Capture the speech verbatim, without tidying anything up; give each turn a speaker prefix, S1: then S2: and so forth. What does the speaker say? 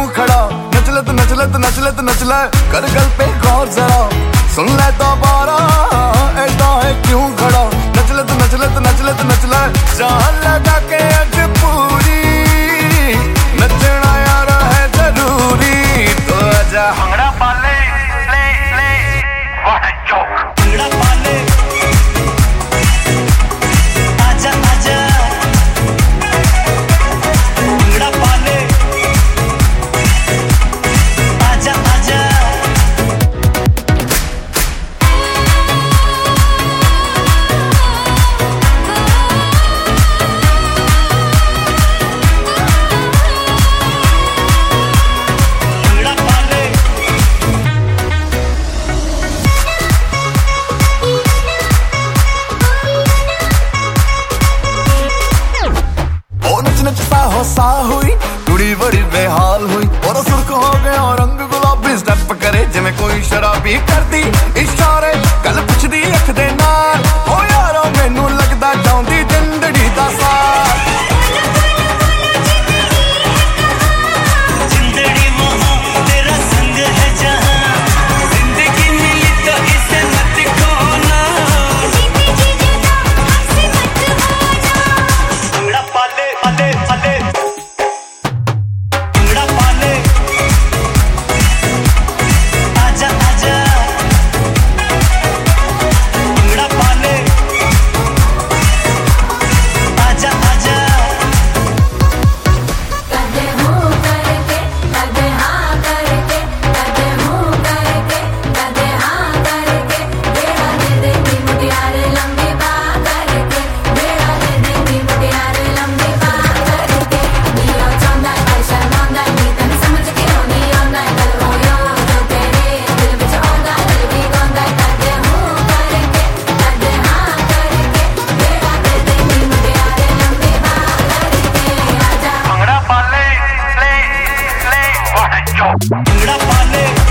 S1: खड़ा, नचले तो नचले तो नचले तो नचले, कर गल पे गौर जरा, सुन ले दोबारा, ऐसा है क्यों खड़ा, नचले तो नचले तो नचले तो नचले, जान लगा के आज पूरी, नचना यार है जरूरी, तो आजा भंगड़ा पाले, ले ले, व्हाट अ जोक, भंगड़ा पाले, आजा आजा, भंगड़ा पाले, आजा आजा। हो सा हुई कुड़ी बड़ी बेहाल हुई और सुर्ख हो गया रंग गुलाबी स्टेप करे जिਵੇਂ कोई शराबी करदी इशारे गल पुछदी अख दे नाल हो यारो मैनू लगदा जाउंदी जिंदड़ी दा साथ जिंदड़ी मोह तेरा संग है जहां जिंदगी मिली तो इसे मत खोना जीती जी जाना हमसे मत हो जा भंगड़ा पाले पाले पाले भंगड़ा पाले